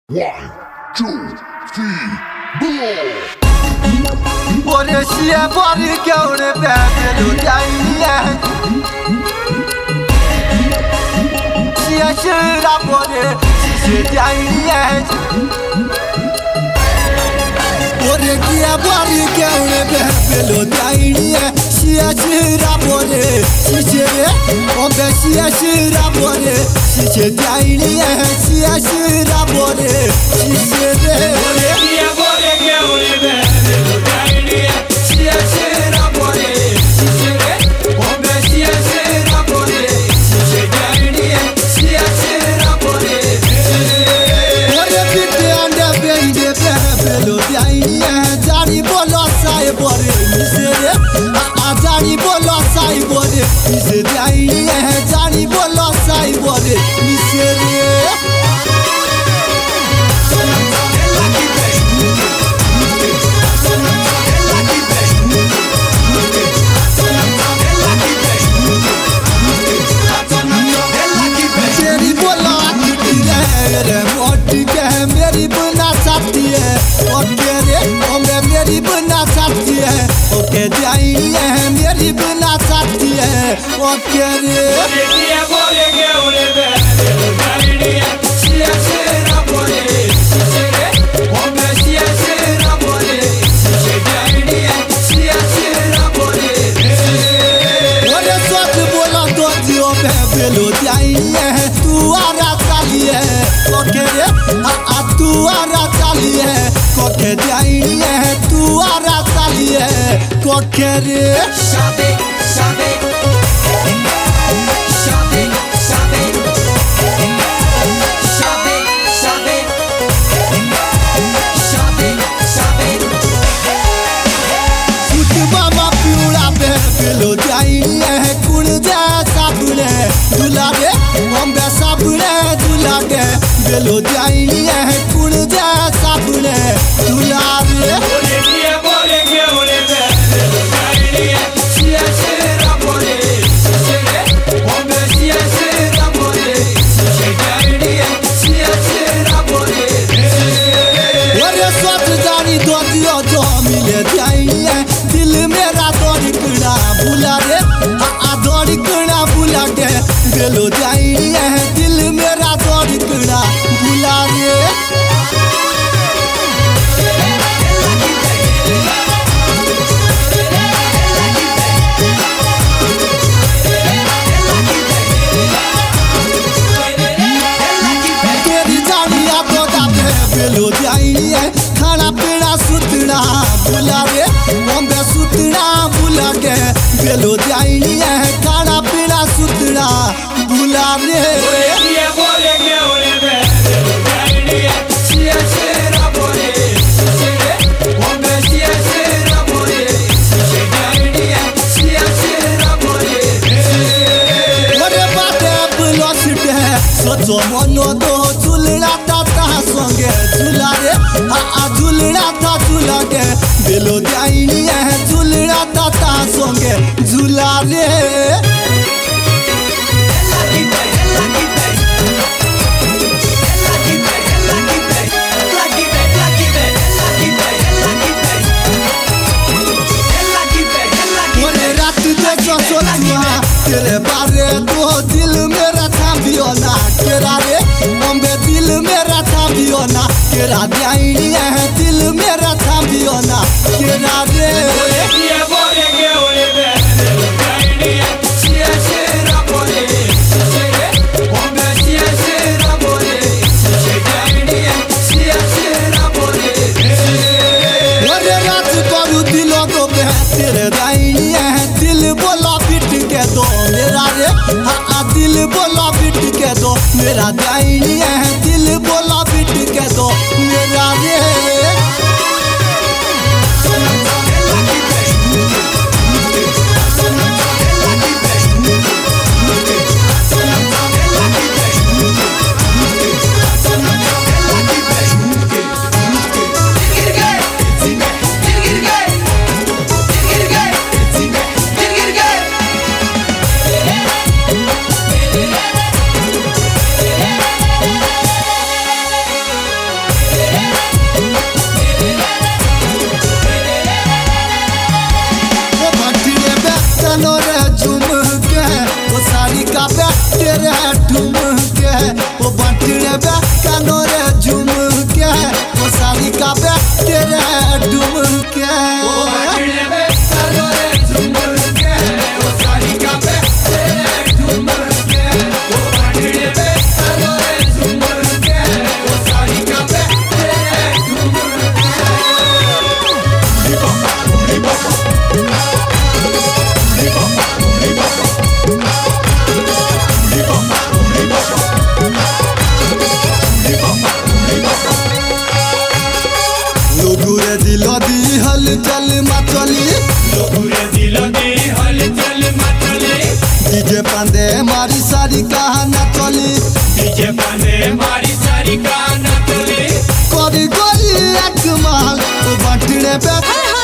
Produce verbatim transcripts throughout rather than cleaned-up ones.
One, two, three, blow! Oraya var gavre bedelu dayya Şia şıra bore şişe dayya Oraya var gavre bedelu dayya Şia şıra bore şişe O be şia şıra bore şişe dayya Şia şıra bore şişe Oraya bore gavre bedelu dayya Şia şıra bore şişe O be şia şıra bore şişe dayya Şia şıra bore Ore bitte anda bende bedelu dayya Jani bolo sai bore misere A jani bolo sai bore misere dayya Jani bolo sai bore misere मेरी बना सकती है ओके रे ओमे मेरी बना सकती है ओके जाइए मेरी बना सकती है ओके रे Oraya bore gavre bedelu dayya Şia şıra bore şişe O be şia şıra bore şişe dayya Şia şıra bore ओरे सोच बोला तो जियो में बेलो जाइए तू आरा चालिए ओके रे आ तू आरा चालिए ओके जाइए तू आरा चालिए ओके रे Şabe şabe Şabe şabe Şabe şabe Şabe şabe मामा पिउड़ा पे बेलो जाइए कुड़ जा साबुने झूला दे बम्बे साबुने झूला दे बेलो जाइए कुड़ जा साबुने झूला दे Oraya bore gavre bedelu dayya Şia şıra bore şişe O be şia şıra bore şişe dayya Şia şıra bore ओरे सोच जानी दो दियो जो मिले जाइए दिल मेरा दौड़ी कड़ा भूला दे आ दौड़ी कड़ा भूला दे बेलो जाइए दिल मेरा दौड़ी कड़ा भूला दे तेरी जानिया बोदा पे बेलो जाइए खाना पीना सुतना भूला रे बम्बे सुतना भूला के बेलो जाइए खाना पीना सुतना भूला रे Oraya bore gavre bedelu dayya Şia şıra bore şişe O be şia şıra bore şişe dayya Şia şıra bore ओरे बाटे बुलो सिटे सोचो मनो तो झुलड़ा ता संगे झूला रे आ आ झुलड़ा था झूला के बेलो जाइए झुलड़ा ता संगे झूला रे ओरे रात देखो सोचुआ तेरे बारे तो दिल मेरा थामियो ना तेरा रे बम्बे दिल मेरा थामियो ना तेरा जाइए दिल मेरा थामियो ना तेरा रे Oraya bore gavre bedelu dayya Şia şıra bore şişe O be şia şıra bore şişe dayya Şia şıra bore ओरे रात करू दिलो को बे तेरे जाइए दिल बोला पिट के दो मेरा रे आ आ दिल बोला पिट के दो मेरा जाइए दिल बोला पिट के दो मेरा रे Oraya बांटने पे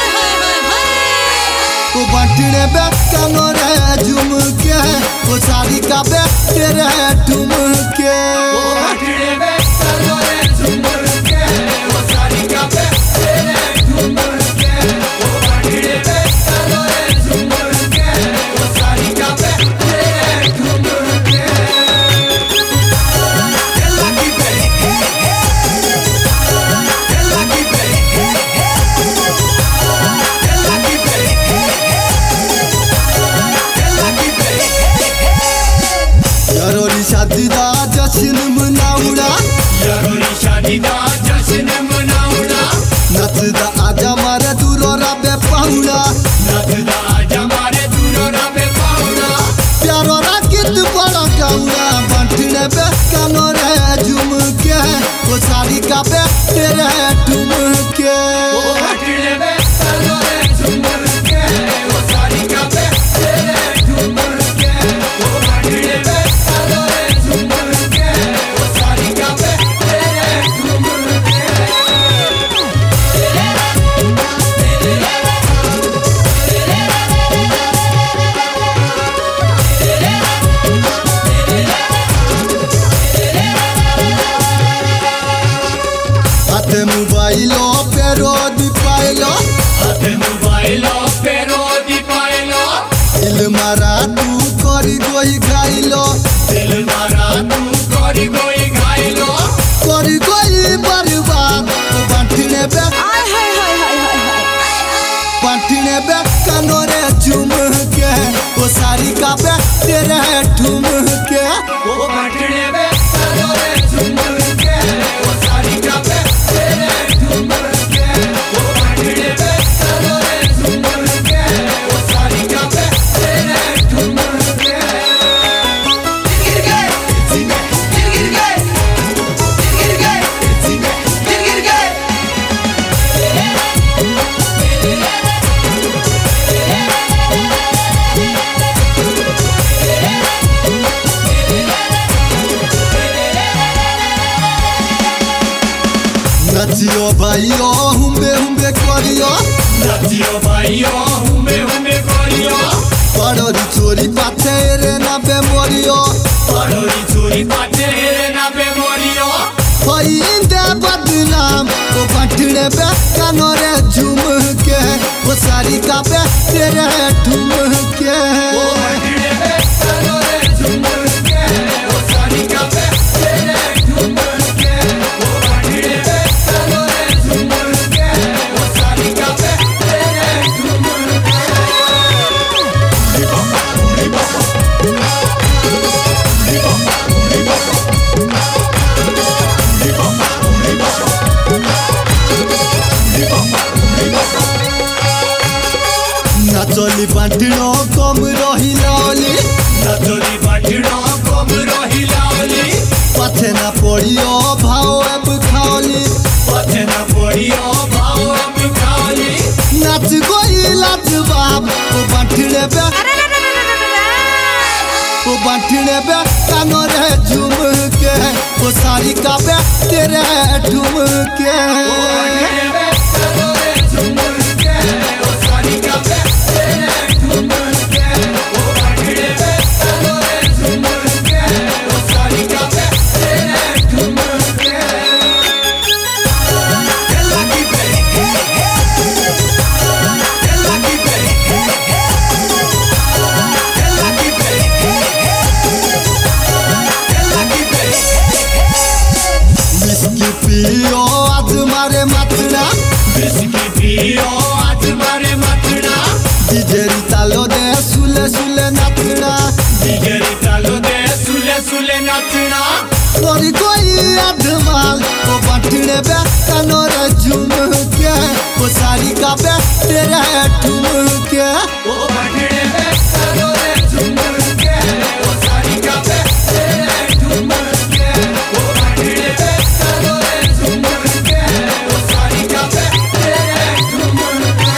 वो बांटने पे कनोरे झुमके वो साड़ी का बे तेरे ठुमके वो बांटने पे कनोरे झुमके वो साड़ी का बे तेरे ठुमके वो बांटने पे कनोरे झुमके वो साड़ी का बे तेरे ठुमके लकी पे लकी पे लकी पे लकी पे यारोरी शादी दा जश्न मनाउड़ा यारोरी शादी दा जश्न मनाउड़ा नचदा आजा मारे दूरो राबे पाउड़ा नचदा आजा मारे दूरो राबे पाउड़ा प्यारो राकित बड़ा गाउड़ा बांटने पे कनोरे झुमके वो साड़ी का बे तेरे ठुमके वो बांटने पे कनोरे झुमके वो साड़ी का बे तेरे ठुमके वो बांटने पे कनोरे झुमके वो साड़ी का बे तेरे ठुमके हाथे मोबाइलो पे रोद पाइलो हाथे मोबाइलो पे रोदी पाइलो दिल मारा तू करी गोई गाइलो दिल मारा तू करी गोई घाइलो करी गोई बर्बाद वो बांटने पे बांटने पे कनोरे झुमके वो साड़ी का बे तेरे ठुमके वो बांटने पे कनोरे झुमके वो साड़ी का बे तेरे ठुमके वो बांटने पे कनोरे झुमके वो साड़ी का बे तेरे ठुमके गिर गए गिर गए गिर गए गिर गए नचियो भाइयो हुम्बे हुम्बे करियो नाचियो भाइयो हुमे हुमे करियो पड़ोरी चोरी पाथे रे ना बेमोरियो पड़ोरी चोरी पाटे रे ना पे मोरियो होइंदे बदनाम वो बांटने पे कनोरे झुमके वो साड़ी का बे तेरे ठुमके वो बांटने पे कनोरे झुमके वो साड़ी का बे तेरे ठुमके वो बांटने पे कनोरे झुमके वो साड़ी का बे तेरे ठुमके नाचली बांटनो कम रहिला ओली नाचली बांटनो कम रहिला ओली पाथे ना पड़ियो भाव अब खाओली पाथे ना पड़ियो भाव अब खाली नाच गोई लाच बाप वो बांटने पे वो बांटने पे कनोरे झुमके वो साड़ी का बे तेरे ठुमके वो बांटने पे कनोरे झुमके वो साड़ी का बे तेरे ठुमके वो बांटने पे कनोरे झुमके वो साड़ी का बे तेरे ठुमके लकी पे लकी पे लकी पे लकी पे विस्की पियो आज मारे मातना बिस्की पियो आज मारे मथना डीजेरी तालो दे सुले सुले नाचना डिगरी तालो दे सुले सुले नाचना कोरी कोई अधमाल वो बांटने पे कनोरे झुमके वो साड़ी का बे तेरे ठुमके वो बांटने पे कनोरे झुमके वो साड़ी का बे तेरे ठुमके वो बांटने पे कनोरे झुमके वो साड़ी का बे तेरे ठुमके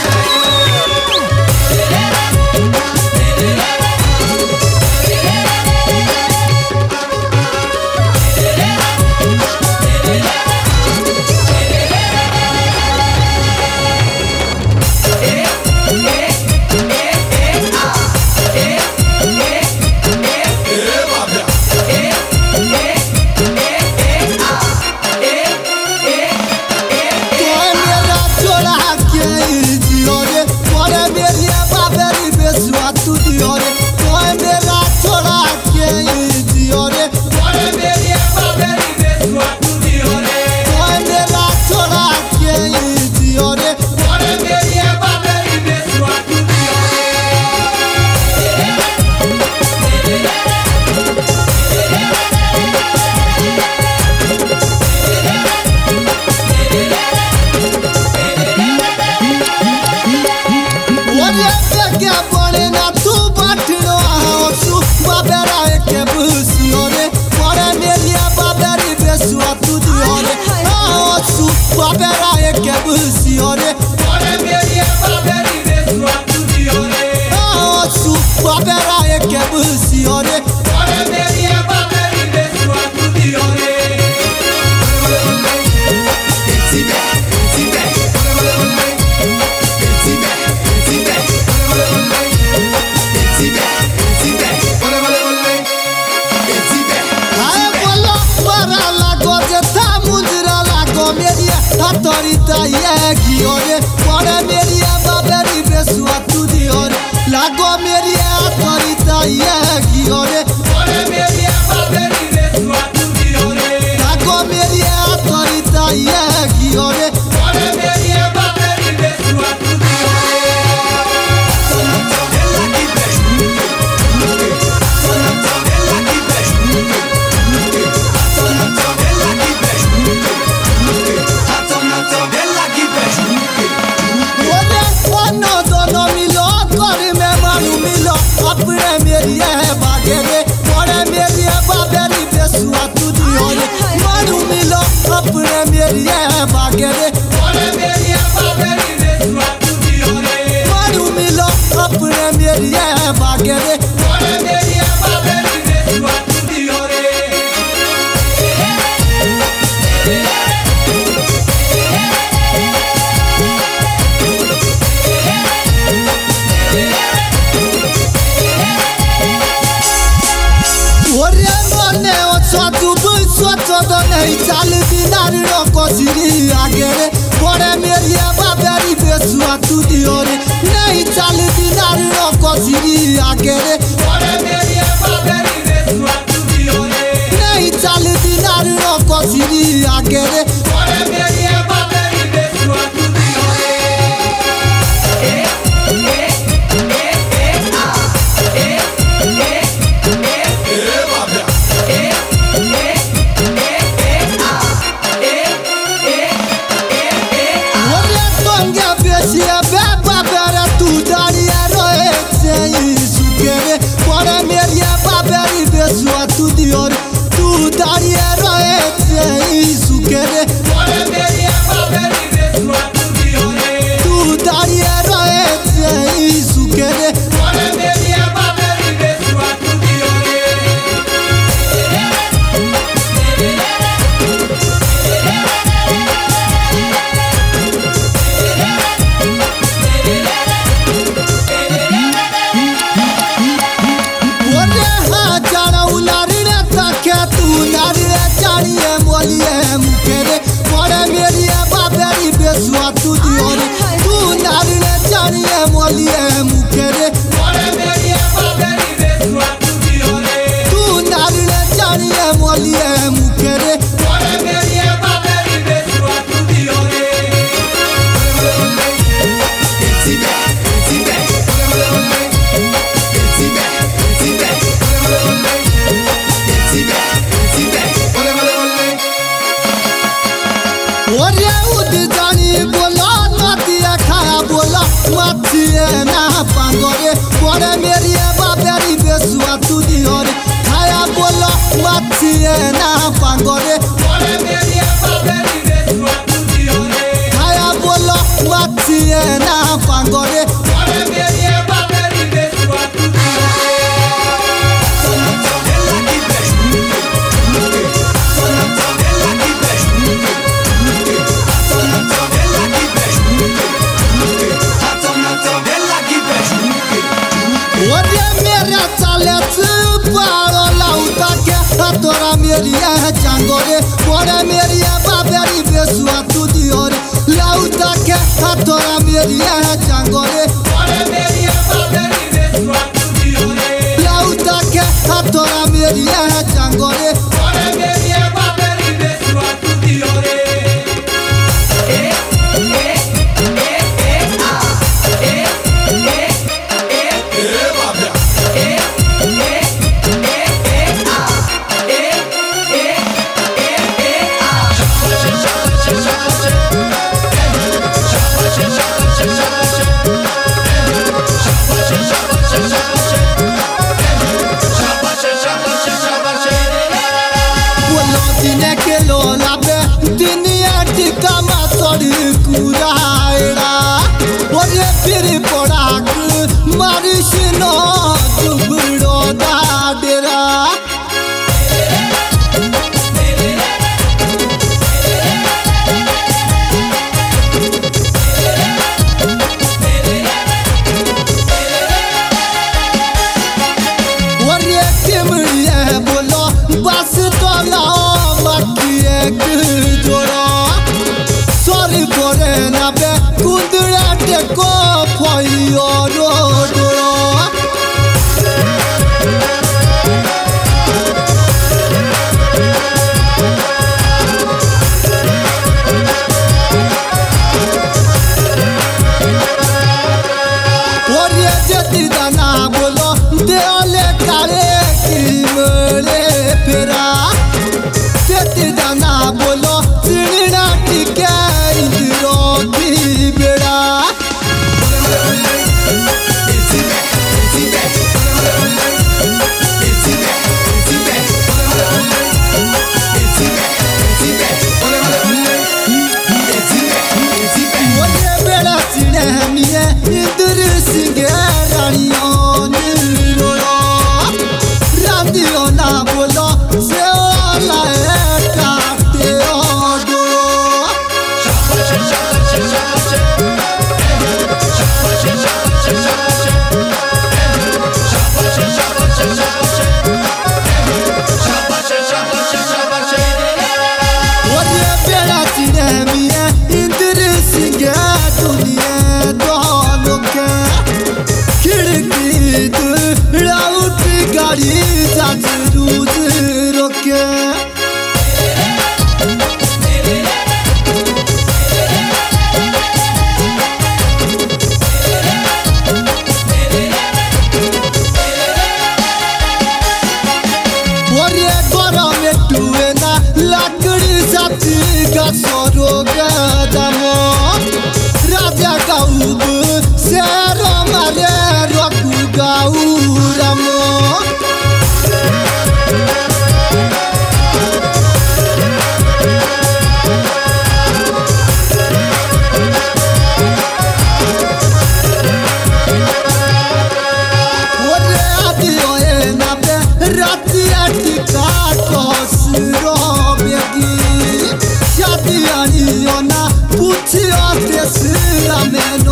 babera eke busiore Ore merie baberi beswa tudiore Osu babera eke busiore Ore merie baberi beswa tudiore Etibe, etibe Etibe, etibe Etibe, etibe Etibe Ae bolo para lago jeta mundra lago meria autorita ye giore Ore meria baberi beswa tudiore Lago meria autorita ye giore Ore merie baberi beswa tudiore Lago meria autorita ye giore Ore merie baberi beswa tudiore Ella ki beş Ella ki beş Ella ki beş Ore kono dono milo kori me manu milo apne meria bagere Ore meria baberi beswa tudiore Manu milo apne meria bagere Ore merie baberi beswa tudiore Manu milo apne meria bagere Ore merie baberi beswa tudiore Ore mone ochotu busoto do nei chal dinar ro kosiri agere Ore meria baberi beswa tudiore nei chal dinar ro kosiri agere Ore merie baberi beswa tudiore Nei chal dinar ro kosiri agere Ore merie baberi beswa tudiore Ore tonge besia beba bere tu daria ro etse sukere Ore meria baberi beswa tudiore tu daria ro etse sukere Ore merie baberi beswa tudiore tu daria ro etse sukere Ore merie baberi beswa tudiore Ore ha jara ularire take tu narire jariye moliye mukere Ore meria baberi beswa tudiore tu narire jariye moliye mukere Ore merie baberi beswa tudiore tu narire jariye moliye mukere Ore merie baberi beswa tudiore Etibe, etibe Etibe, etibe Etibe, etibe Ore ud jani bola natiya khaya bola matiye na pangore Ore meria baberi beswa tudiore khaya bola matiye na pangore Ore merie baberi beswa tudiore khaya bola matiye na pangore Ore merie baberi beswa tudiore Ella ki beş Ella ki beş Ella ki beş Ella ki beş Ore meria chale paro lauta ke atora meria changore Ore meria baberi beswa tudiore lauta ke atora meria changore Ore merie baberi beswa tudiore lauta ke atora meria changore Ore merie baberi beswa tudiore Shabba बड़ी कुराड़ा ओरे फिर पड़ाक मारिश न दुबड़ो दाडेरा ओरे चिमड़िए बोलो बस तो लाओ मक्खिए जोड़ो sorry करे ना बे कुंदड़ा को फइयो रोडो ओरे जति दाना बोलो देले कारे की मरे फेरा जति दाना बोलो चिड़ना टिके इंद्रो की बेड़ा ओरे बेड़ा चिड़े मिए इंद्र सिंह रानियों निरोड़ो रांदियों ना बोलो से लाए काटे ओडो ओरे बेड़ा चिड़े मिए इंद्र सिंह दुनिया दोनों के खिड़की राउट गाड़ी जात रूज रोके ओरे गरम टुए ना लकड़ी साथी गसरो गदमो राजा गाउब शेर मारे रकु गाउ रमो ओरे आदियो ए ना बे रातिया टिका कसरो बेगी शादी आनियो ना पूछियो तेसरा में